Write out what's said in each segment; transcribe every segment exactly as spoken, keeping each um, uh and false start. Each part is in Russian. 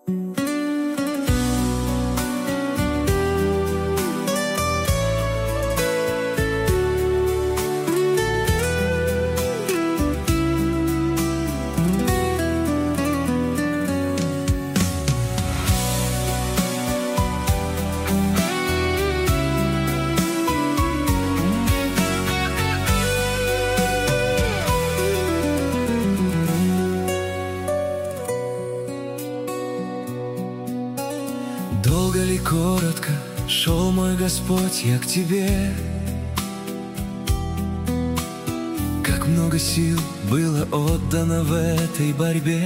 Долго ли, коротко шел мой Господь я к Тебе? Как много сил было отдано в этой борьбе,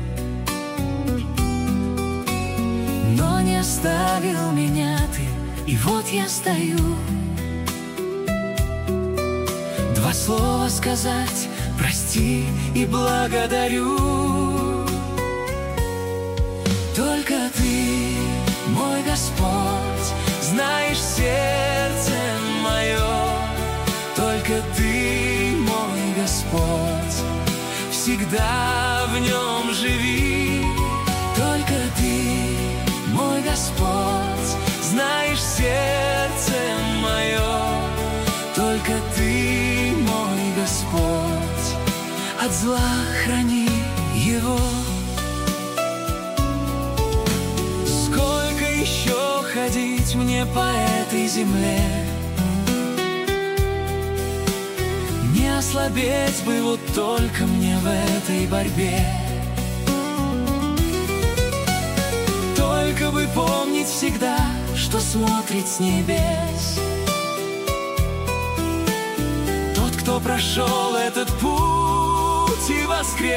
но не оставил меня Ты, и вот я стою. Два слова сказать: прости и благодарю. Только Ты, мой Господь, знаешь сердце мое. Только Ты, мой Господь, всегда в нем живи. Только Ты, мой Господь, знаешь сердце мое. Только Ты, мой Господь, от зла храни его. Еще ходить мне по этой земле, не ослабеть бы вот только мне в этой борьбе. Только бы помнить всегда, что смотрит с небес тот, кто прошел этот путь и воскрес.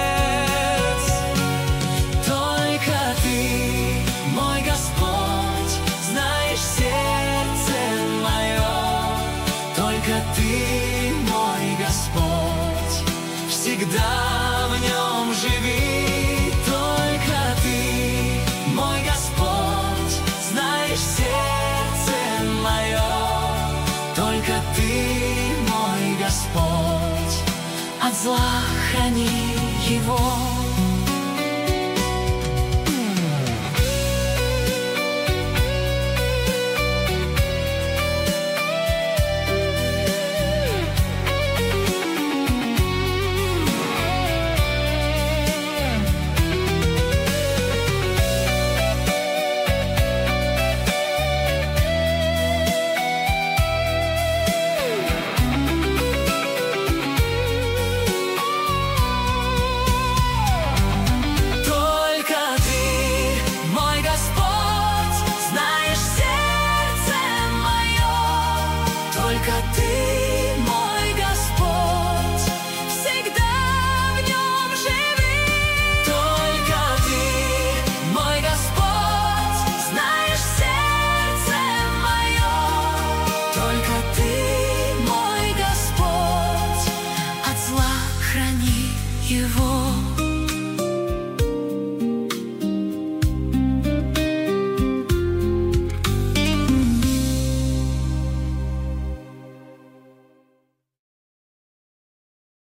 Только Ты, мой Господь, знаешь сердце мое. Только Ты, мой Господь, всегда в нем живи. Только Ты, мой Господь, знаешь сердце мое. Только Ты, мой Господь, от зла храни его.